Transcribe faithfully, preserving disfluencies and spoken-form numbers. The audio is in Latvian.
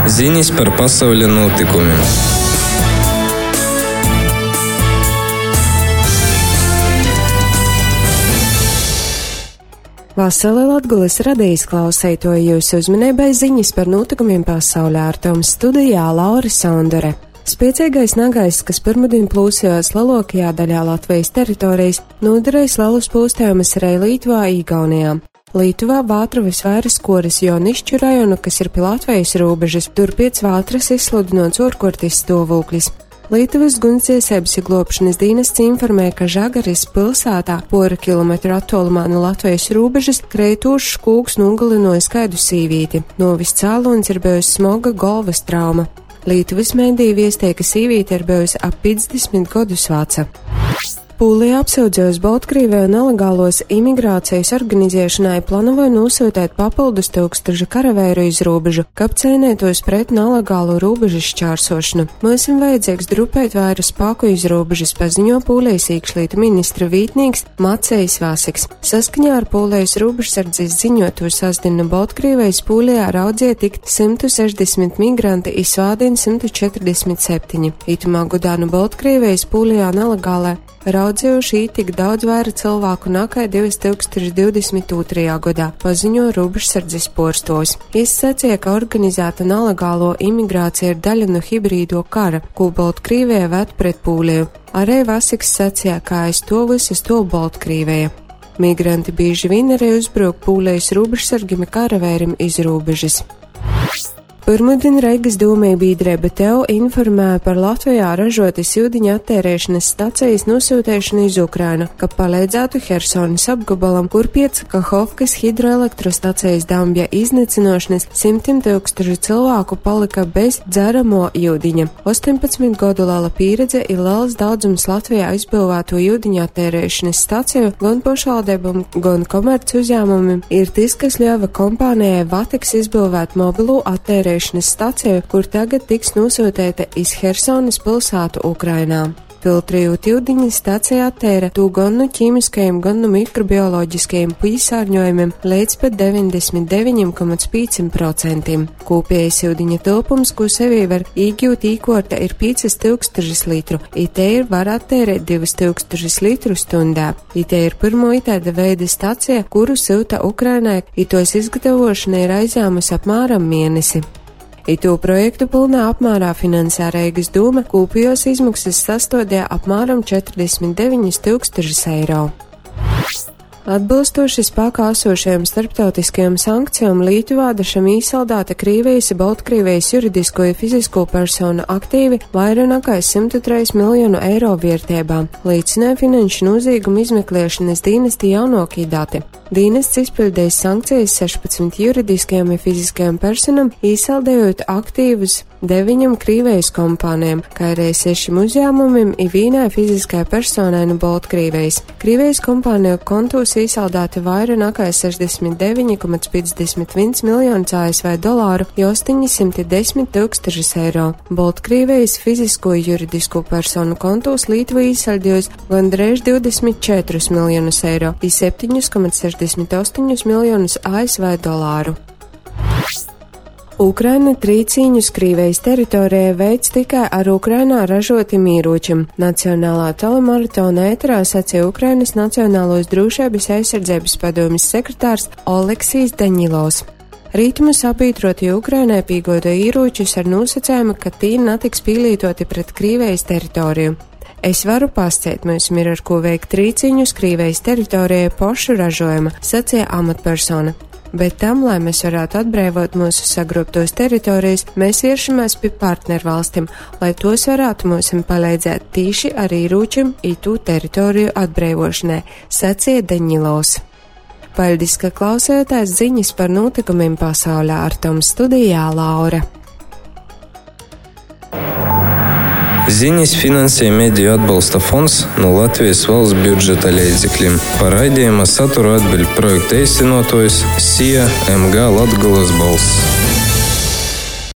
Ziņas par pasaules notikumiem. Vasarī Latgulis radījis klausētoju jūsu uzmanībai ziņas par notikumiem pasaulē ar Toms studijā Laura Sondore. Spiecīgais nagaiss, kas pirmdien plūsījās lielākajā daļā Latvijas teritorijas, nodarījis lielus postējumus arī Lietuvā, Igaunijā. Lietuvā vātra visvairāk skoras Jonišķu rajonu, kas ir pie Latvijas robežas, tur pēc vātras izsludinots ārkārtas stāvoklis. Lietuvas gunsdziesības glābšanas dienests informē, ka Žagaris pilsētā pora kilometru attālumā no Latvijas robežas kreitūšs kūks nogalināja skaidu sīvīti. Novis cēlonis ir bijusi smaga galvas trauma. Lietuvas mēdī viestīja, ka sīvīte ir bijusi ap piecdesmit gadus veca. Pūlijā apsūdzējos Baltkrieviju nelegālos imigrācijas organizēšanai plānoja nosūtīt papildus tūkstošu karavēru iz robežu, kap cīnītos pret nelegālo robežu šķērsošanu. Mums ir vajadzīgs drupēt vairu spēku iz robežas, paziņo Pūlijas iekšlietu ministra vītnieks Macejs Vasiks. Saskaņā ar Pūlijas robežsardzes ziņotu sasdienu Baltkrievijas Pūlijā raudzēja tikt simt sešdesmit migranti, izsvādien simt četrdesmit septiņi. Itumā godā no Baltkrievijas Pūlijā nelegālē raudzējuši tik daudz vairāk cilvēku nekā divi tūkstoši divdesmit otrajā gadā, paziņo robežsardzes porstos. Viņš sacīja, ka organizēta nelegālo imigrācija ir daļa no hibrīdo kara, ko Baltkrievija ved pret Pūliju. Arī Vasiks sacīja, ka aiz to visu to Baltkrievija. Migranti bieži vien arī uzbruk Pūlijas robežsargim karavērim iz robežas. Pirmdien Reigas dūmē biedrība Teo informēja par Latvijā ražotas ūdeņa attērēšanas stacijas nosūtīšanu iz Ukrainu, ka palīdzētu Hersonas apgabalam, kur pēc Kahovkas hidroelektrostacijas dambja iznīcinošanas simtiem tūkstoši cilvēku palika bez dzeramo ūdeņa. astoņpadsmit gadu liela pieredze ir liels daudzums Latvijā izbūvēto ūdeņa attērēšanas staciju gan pašvaldībām, gan komerc uzņēmumiem ir tas, kas ļāva kompānijai Vatiks izbūvēt mobilu attērēšanu staciju, kur tagad tiks nosūtīta iz Hersonas pilsētu Ukrainā. Filtrējot ūdeņu, stacija attēra to gan no ķīmiskajiem, gan no mikrobioloģiskajiem piesārņojumiem līdz pat deviņdesmit deviņi komats pieci procenti. Kopējais ūdeņa tilpums, ko sevī var iegūt īkorta, ir pieci tūkstoši litru, itē ir var attērēt divi tūkstoši litru stundā. Itē ir pirmo itāda veida stacija, kuru sūta Ukrainai, itos izgatavošana ir aizņēmusi apmēram mēnesi. Itu projektu pilnā apmērā finansē Reigas dūma, kopējos izmaksas sastādīja apmēram četrdesmit deviņi tūkstoši eiro. Atbilstoši spēkā esošajām starptautiskajām sankcijām Lietuvā dažam īsaldāta Krievijas, Baltkrievijas juridisko un fizisko personu aktīvi vairāk nekā simt trīs miljonu eiro vērtībā, liecināja finanšu noziegumu izmeklēšanas dienesti jaunākie dati. Dienests izpildījis sankcijas sešpadsmit juridiskajām un fiziskajām personām, īsaldējot aktīvus deviņam Krievijas kompānijām, kā arī sešim uzņēmumiem un vienai fiziskai personai no Baltkrievijas. Krievijas kompāniju kontos īsaldēti vairāk nekā sešdesmit deviņi komats piecdesmit viens miljonus A S V dolāru, astoņsimt desmit tūkstoši eiro. Baltkrievijas fizisko juridisko personu kontos Lietuva īsaldējusi gandrīz divdesmit četrus miljonus eiro un septiņi komats sešdesmit astoņi miljonus A S V dolāru. Ukraina trīcīņus Krievijas teritorijā veids tikai ar Ukrainā ražotiem ieročiem. Nacionālā telemaratona ēterā sacīja Ukrainas Nacionālos drošības aizsardzības padomjas sekretārs Oleksijs Daņilovs. Rītumus apītroti Ukrainai pīgoda ieročus ar nosacējumu, ka tī netiks pīlītoti pret Krievijas teritoriju. Es varu pasciet, mums ir ar ko veikt trīcīņus Krievijas teritorijā pošu ražojuma, sacīja amatpersona. Bet tam, lai mēs varētu atbrīvot mūsu sagrobtos teritorijas, mēs vēršamies pie partnervalstim, lai tos varētu mums palīdzēt tīši ar ieročiem itū teritoriju atbrīvošanai, sacīja Daņilovs. Paldies, ka klausījāties ziņas par notikumiem pasaulē ar Toms studijā Laura. Ziņas finansē Mediju atbalsta fonds no Latvijas valsts budžeta līdzekļiem. Par raidījuma saturu atbild projekta īstenotājs S I A M G Latgulis balss.